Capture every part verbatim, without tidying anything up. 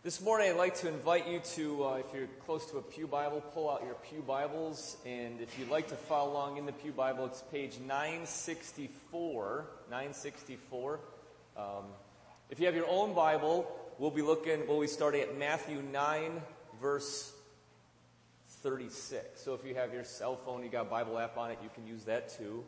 This morning I'd like to invite you to, uh, if you're close to a pew Bible, pull out your pew Bibles, and if you'd like to follow along in the pew Bible, it's page nine sixty-four, nine sixty-four. Um, if you have your own Bible, we'll be looking, we'll be starting at Matthew nine, verse thirty-six. So if you have your cell phone, you got a Bible app on it, you can use that too.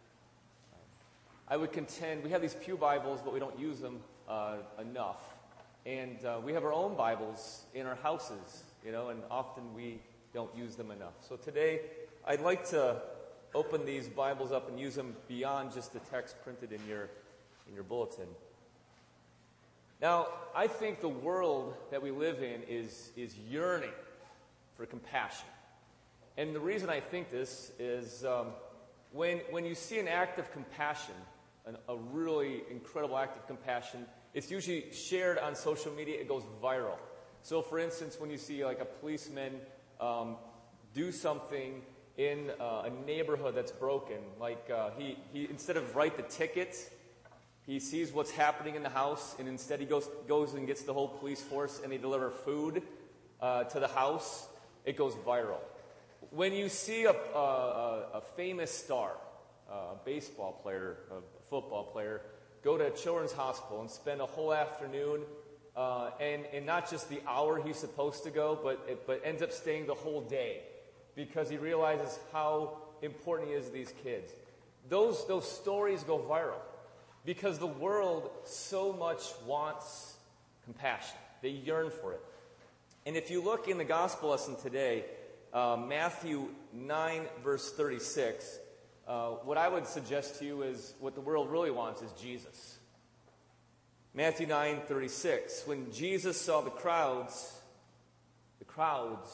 I would contend, we have these pew Bibles, but we don't use them uh, enough. And uh, we have our own Bibles in our houses, you know, and often we don't use them enough. So today, I'd like to open these Bibles up and use them beyond just the text printed in your in your bulletin. Now, I think the world that we live in is is yearning for compassion. And the reason I think this is um, when when you see an act of compassion, an, a really incredible act of compassion, it's usually shared on social media. It goes viral. So, for instance, when you see like a policeman um, do something in uh, a neighborhood that's broken, like uh, he, he instead of write the ticket, he sees what's happening in the house, and instead he goes goes and gets the whole police force, and they deliver food uh, to the house. It goes viral. When you see a, a, a famous star, a baseball player, a football player, go to a children's hospital and spend a whole afternoon, uh, and, and not just the hour he's supposed to go, but it, but ends up staying the whole day because he realizes how important he is to these kids. Those, those stories go viral because the world so much wants compassion. They yearn for it. And if you look in the gospel lesson today, uh, Matthew nine, verse thirty-six, Uh, what I would suggest to you is what the world really wants is Jesus. Matthew nine thirty-six. When Jesus saw the crowds, the crowds,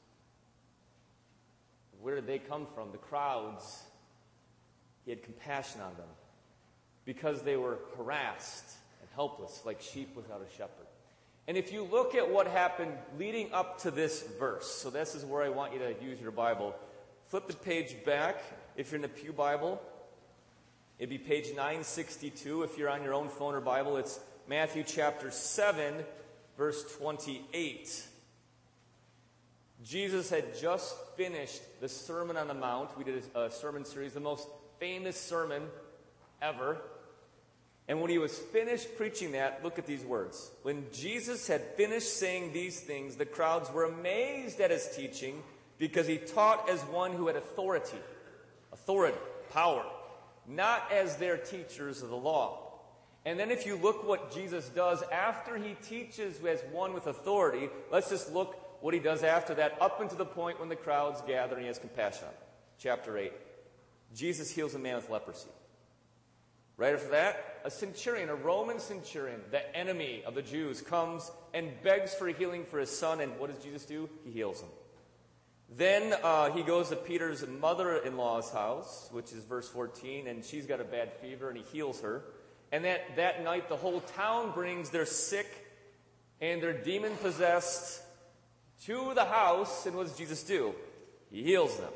where did they come from? The crowds, he had compassion on them because they were harassed and helpless like sheep without a shepherd. And if you look at what happened leading up to this verse, so this is where I want you to use your Bible. Flip the page back. If you're in the pew Bible, it'd be page nine sixty-two. If you're on your own phone or Bible, it's Matthew chapter seven, verse twenty-eight. Jesus had just finished the Sermon on the Mount. We did a sermon series, the most famous sermon ever. And when he was finished preaching that, look at these words. When Jesus had finished saying these things, the crowds were amazed at his teaching because he taught as one who had authority. Authority, power, not as their teachers of the law. And then if you look what Jesus does after he teaches as one with authority, let's just look what he does after that, up until the point when the crowds gather and he has compassion on them. Chapter eight. Jesus heals a man with leprosy. Right after that, a centurion, a Roman centurion, the enemy of the Jews, comes and begs for healing for his son. And what does Jesus do? He heals him. Then uh, he goes to Peter's mother-in-law's house, which is verse fourteen, and she's got a bad fever, and he heals her. And that, that night, the whole town brings their sick and their demon-possessed to the house, and what does Jesus do? He heals them.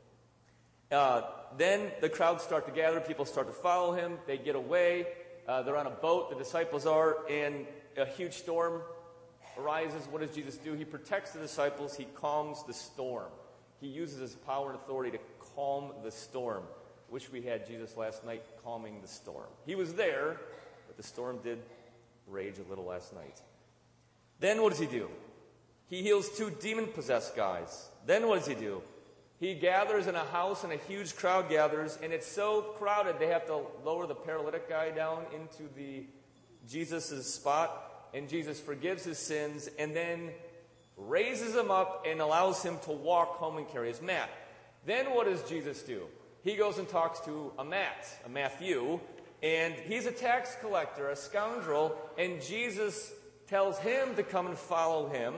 Uh, then the crowds start to gather, people start to follow him, they get away, uh, they're on a boat, the disciples are, and a huge storm arises. What does Jesus do? He protects the disciples. He calms the storm. He uses his power and authority to calm the storm. Wish we had Jesus last night calming the storm. He was there, but the storm did rage a little last night. Then what does he do? He heals two demon-possessed guys. Then what does he do? He gathers in a house and a huge crowd gathers, and it's so crowded they have to lower the paralytic guy down into the Jesus' spot. And Jesus forgives his sins and then raises him up and allows him to walk home and carry his mat. Then what does Jesus do? He goes and talks to a Matt, a Matthew, and he's a tax collector, a scoundrel, and Jesus tells him to come and follow him.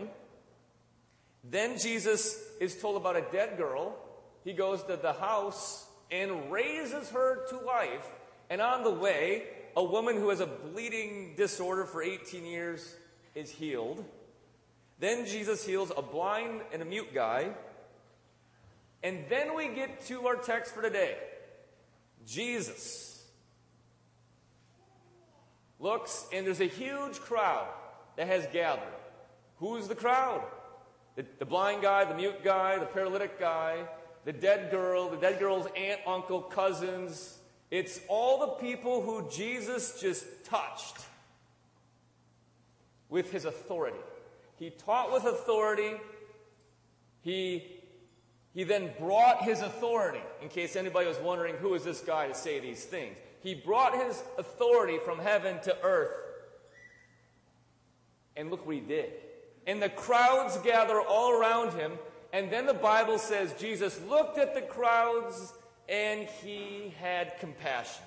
Then Jesus is told about a dead girl. He goes to the house and raises her to life, and on the way, a woman who has a bleeding disorder for eighteen years is healed. Then Jesus heals a blind and a mute guy. And then we get to our text for today. Jesus looks, and there's a huge crowd that has gathered. Who's the crowd? The, the blind guy, the mute guy, the paralytic guy, the dead girl, the dead girl's aunt, uncle, cousins. It's all the people who Jesus just touched with his authority. He taught with authority. He, he then brought his authority, in case anybody was wondering, who is this guy to say these things? He brought his authority from heaven to earth. And look what he did. And the crowds gather all around him. And then the Bible says Jesus looked at the crowds and he had compassion.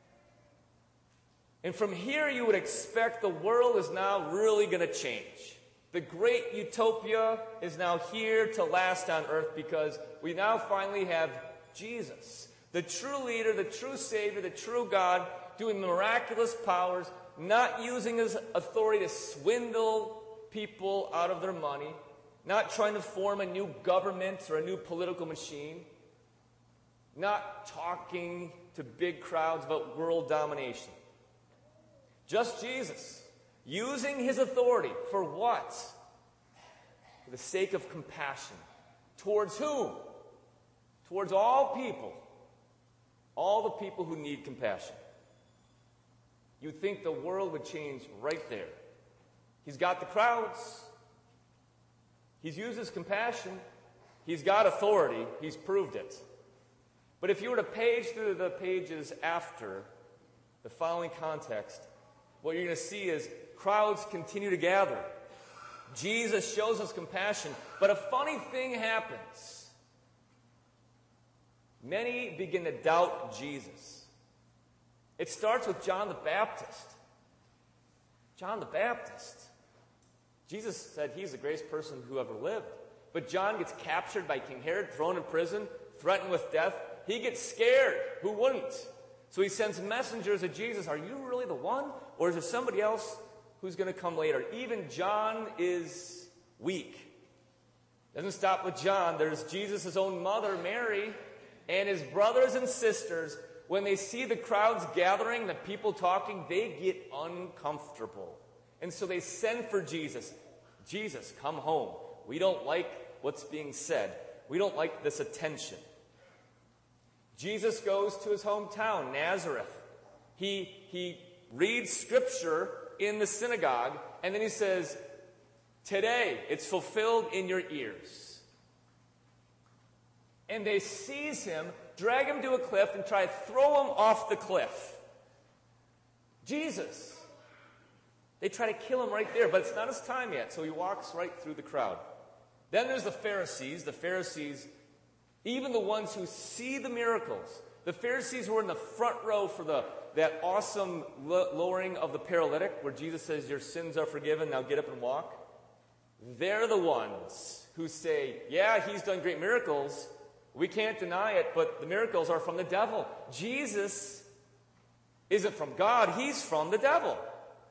And from here you would expect the world is now really going to change. The great utopia is now here to last on earth because we now finally have Jesus, the true leader, the true Savior, the true God, doing miraculous powers, not using his authority to swindle people out of their money, not trying to form a new government or a new political machine, not talking to big crowds about world domination. Just Jesus, using his authority for what? For the sake of compassion. Towards whom? Towards all people. All the people who need compassion. You'd think the world would change right there. He's got the crowds. He's used his compassion. He's got authority. He's proved it. But if you were to page through the pages after the following context, what you're going to see is crowds continue to gather. Jesus shows us compassion, but a funny thing happens. Many begin to doubt Jesus. It starts with John the Baptist. John the Baptist. Jesus said he's the greatest person who ever lived. But John gets captured by King Herod, thrown in prison, threatened with death. He gets scared. Who wouldn't? So he sends messengers to Jesus. Are you really the one? Or is there somebody else who's going to come later? Even John is weak. Doesn't stop with John. There's Jesus' own mother, Mary, and his brothers and sisters. When they see the crowds gathering, the people talking, they get uncomfortable. And so they send for Jesus. Jesus, come home. We don't like what's being said. We don't like this attention. Jesus goes to his hometown, Nazareth. He, he reads scripture in the synagogue, and then he says, today it's fulfilled in your ears. And they seize him, drag him to a cliff, and try to throw him off the cliff. Jesus. They try to kill him right there, but it's not his time yet, so he walks right through the crowd. Then there's the Pharisees. The Pharisees, even the ones who see the miracles. The Pharisees who were in the front row for the that awesome lowering of the paralytic, where Jesus says, your sins are forgiven, now get up and walk. They're the ones who say, yeah, he's done great miracles. We can't deny it, but the miracles are from the devil. Jesus isn't from God, he's from the devil.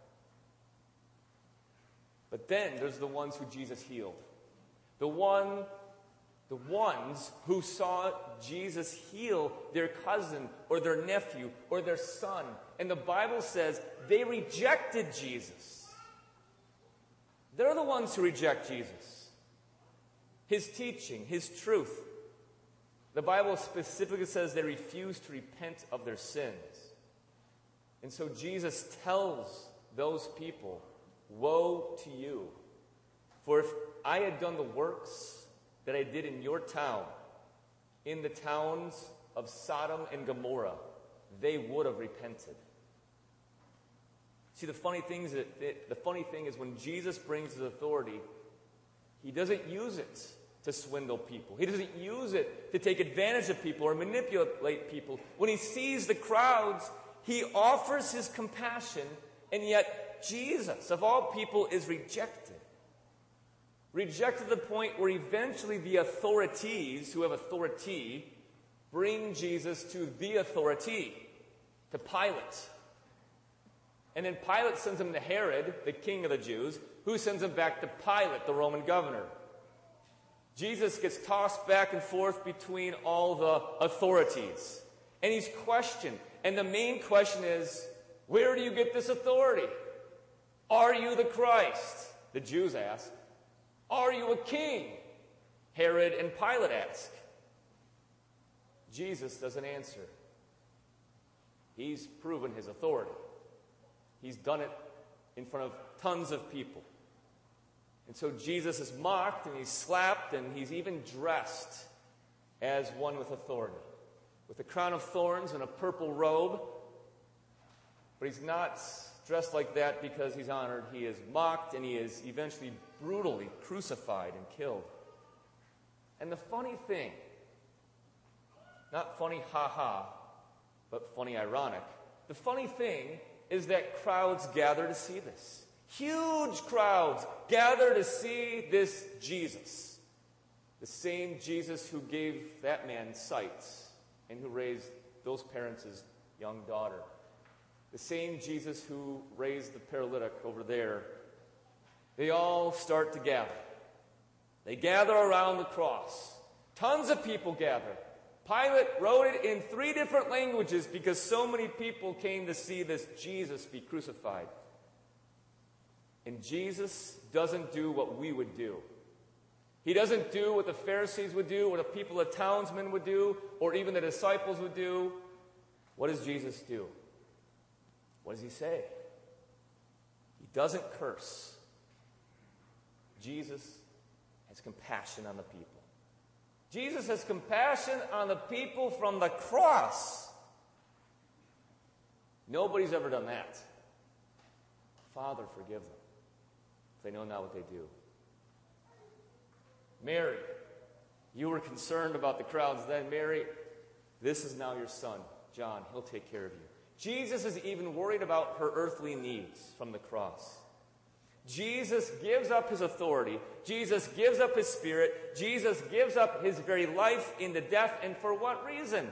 But then there's the ones who Jesus healed. The one, the ones who saw Jesus heal their cousin or their nephew or their son. And the Bible says they rejected Jesus. They're the ones who reject Jesus. His teaching, his truth. The Bible specifically says they refuse to repent of their sins. And so Jesus tells those people, woe to you, for if I had done the works that I did in your town, in the towns of Sodom and Gomorrah, they would have repented. See, the funny thing is that it, the funny thing is when Jesus brings his authority, he doesn't use it to swindle people. He doesn't use it to take advantage of people or manipulate people. When he sees the crowds, he offers his compassion, and yet Jesus, of all people, is rejected. Rejected to the point where eventually the authorities, who have authority, bring Jesus to the authority, to Pilate. And then Pilate sends him to Herod, the king of the Jews, who sends him back to Pilate, the Roman governor. Jesus gets tossed back and forth between all the authorities. And he's questioned. And the main question is, where do you get this authority? Are you the Christ? The Jews ask. Are you a king? Herod and Pilate ask. Jesus doesn't answer. He's proven his authority. He's done it in front of tons of people. And so Jesus is mocked and he's slapped and he's even dressed as one with authority, with a crown of thorns and a purple robe. But he's not dressed like that because he's honored. He is mocked and he is eventually brutally crucified and killed. And the funny thing, not funny ha-ha, but funny ironic, the funny thing is that crowds gather to see this. Huge crowds gather to see this Jesus. The same Jesus who gave that man sight and who raised those parents' young daughter. The same Jesus who raised the paralytic over there. They all start to gather. They gather around the cross. Tons of people gather. Pilate wrote it in three different languages because so many people came to see this Jesus be crucified. And Jesus doesn't do what we would do. He doesn't do what the Pharisees would do, what the people, the townsmen would do, or even the disciples would do. What does Jesus do? What does he say? He doesn't curse. Jesus has compassion on the people. Jesus has compassion on the people from the cross. Nobody's ever done that. Father, forgive them. They know not what they do. Mary, you were concerned about the crowds then. Mary, this is now your son, John. He'll take care of you. Jesus is even worried about her earthly needs from the cross. Jesus gives up his authority. Jesus gives up his spirit. Jesus gives up his very life into death. And for what reason?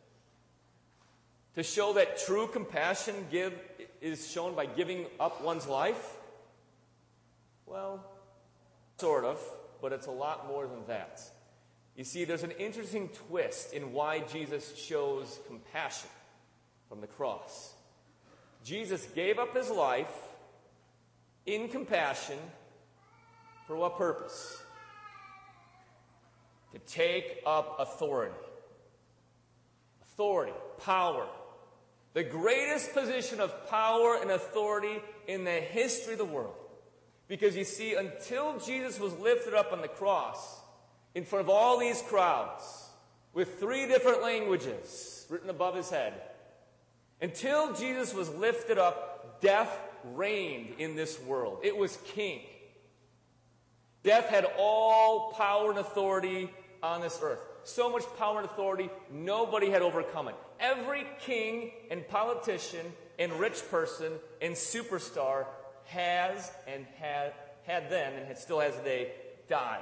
To show that true compassion give, is shown by giving up one's life? Well, sort of, but it's a lot more than that. You see, there's an interesting twist in why Jesus shows compassion from the cross. Jesus gave up his life in compassion for what purpose? To take up authority. Authority, power. The greatest position of power and authority in the history of the world. Because you see, until Jesus was lifted up on the cross, in front of all these crowds, with three different languages written above his head, until Jesus was lifted up, death reigned in this world. It was king. Death had all power and authority on this earth. So much power and authority, nobody had overcome it. Every king and politician and rich person and superstar has and had, had then and still has today died.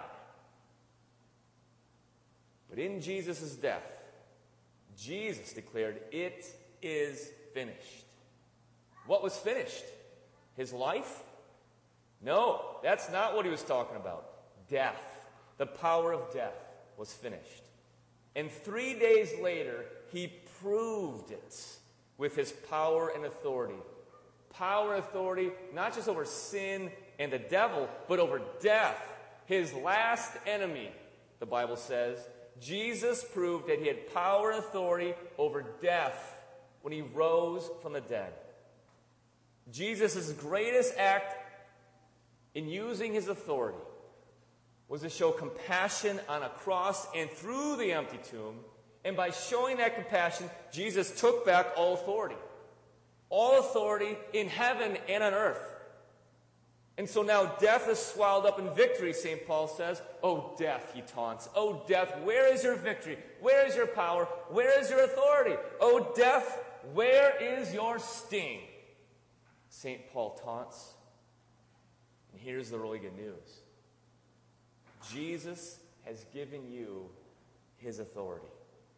But in Jesus' death, Jesus declared, "It is finished." What was finished? His life? No, that's not what he was talking about. Death. The power of death was finished. And three days later, he proved it with his power and authority. Power and authority, not just over sin and the devil, but over death, his last enemy, the Bible says. Jesus proved that he had power and authority over death when he rose from the dead. Jesus' greatest act in using his authority was to show compassion on a cross and through the empty tomb. And by showing that compassion, Jesus took back all authority. All authority in heaven and on earth. And so now death is swallowed up in victory, Saint Paul says. "Oh, death," he taunts. "Oh, death, where is your victory? Where is your power? Where is your authority? Oh, death, where is your sting?" Saint Paul taunts. And here's the really good news. Jesus has given you his authority,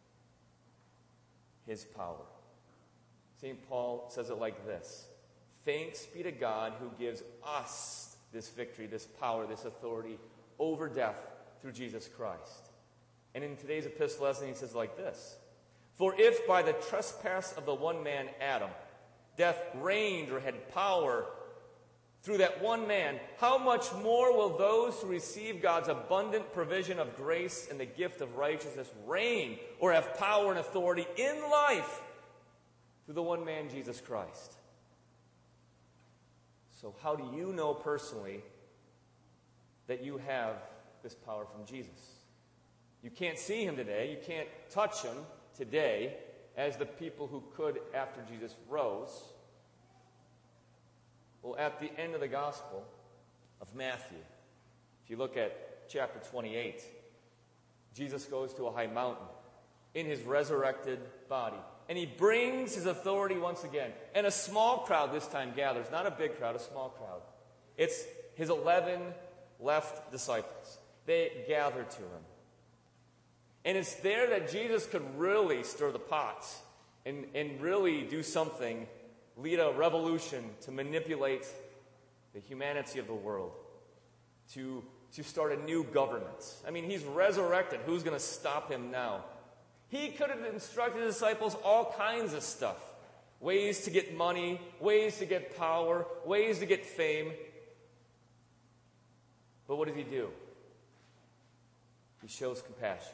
his power. Saint Paul says it like this: "Thanks be to God who gives us this victory, this power, this authority over death through Jesus Christ." And in today's epistle lesson, he says it like this: "For if by the trespass of the one man, Adam, death reigned or had power through that one man, how much more will those who receive God's abundant provision of grace and the gift of righteousness reign or have power and authority in life through the one man, Jesus Christ? So how do you know personally that you have this power from Jesus? You can't see him today. You can't touch him today as the people who could after Jesus rose. Well, at the end of the Gospel of Matthew, if you look at chapter twenty-eight, Jesus goes to a high mountain in his resurrected body. And he brings his authority once again. And a small crowd this time gathers. Not a big crowd, a small crowd. It's his eleven left disciples. They gather to him. And it's there that Jesus could really stir the pot and, and really do something, lead a revolution to manipulate the humanity of the world, to, to start a new government. I mean, he's resurrected. Who's going to stop him now? He could have instructed his disciples all kinds of stuff. Ways to get money, ways to get power, ways to get fame. But what does he do? He shows compassion.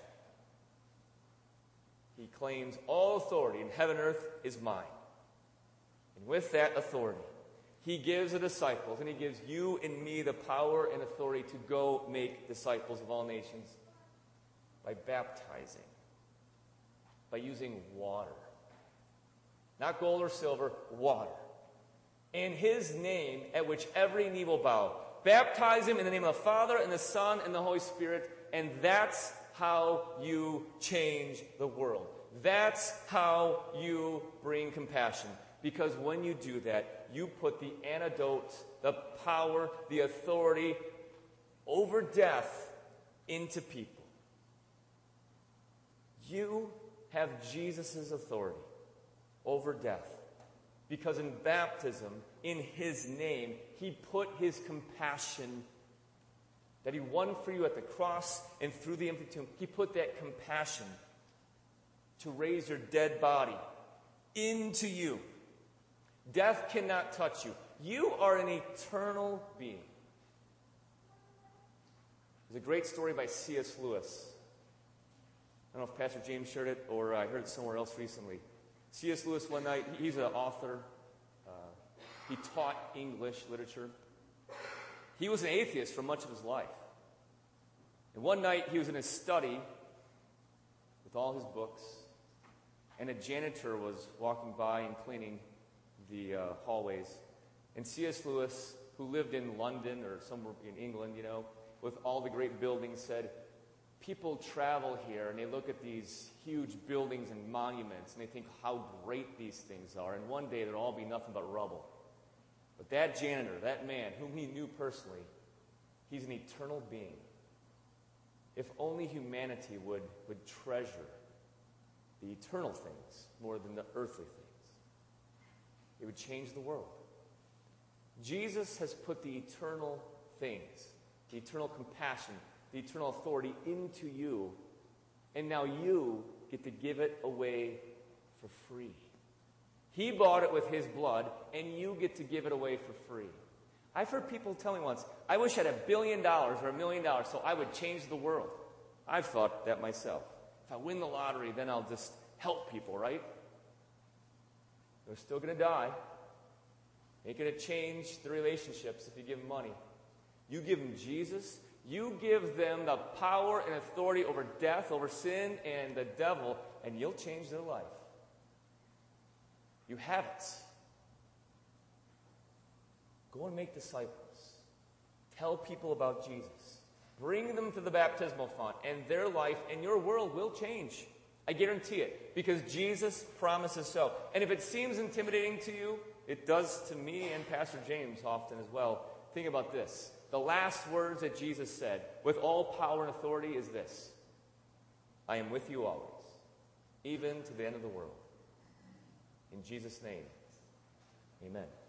He claims all authority in heaven and earth is mine. And with that authority, he gives the disciples, and he gives you and me the power and authority to go make disciples of all nations by baptizing, by using water. Not gold or silver, water. In his name, at which every knee will bow. Baptize him in the name of the Father and the Son and the Holy Spirit, and that's how you change the world. That's how you bring compassion. Because when you do that, you put the antidote, the power, the authority over death into people. You have Jesus' authority over death. Because in baptism, in his name, he put his compassion that he won for you at the cross and through the empty tomb. He put that compassion to raise your dead body into you. Death cannot touch you. You are an eternal being. There's a great story by C S Lewis. I don't know if Pastor James shared it or I heard it somewhere else recently. C S Lewis one night, he's an author. Uh, he taught English literature. He was an atheist for much of his life. And one night he was in his study with all his books, and a janitor was walking by and cleaning the uh, hallways. And C S Lewis, who lived in London or somewhere in England, you know, with all the great buildings, said, people travel here and they look at these huge buildings and monuments and they think how great these things are. And one day they'll all be nothing but rubble. But that janitor, that man, whom he knew personally, he's an eternal being. If only humanity would, would treasure the eternal things more than the earthly things, it would change the world. Jesus has put the eternal things, the eternal compassion, the eternal authority into you, and now you get to give it away for free. He bought it with his blood, and you get to give it away for free. I've heard people tell me once, I wish I had a billion dollars or a million dollars so I would change the world. I've thought that myself. If I win the lottery, then I'll just help people, right? They're still going to die. Ain't going to change the relationships if you give them money. You give them Jesus, you give them the power and authority over death, over sin, and the devil, and you'll change their life. You have it. Go and make disciples. Tell people about Jesus. Bring them to the baptismal font, and their life and your world will change. I guarantee it, because Jesus promises so. And if it seems intimidating to you, it does to me and Pastor James often as well. Think about this. The last words that Jesus said, with all power and authority, is this: I am with you always, even to the end of the world. In Jesus' name, amen.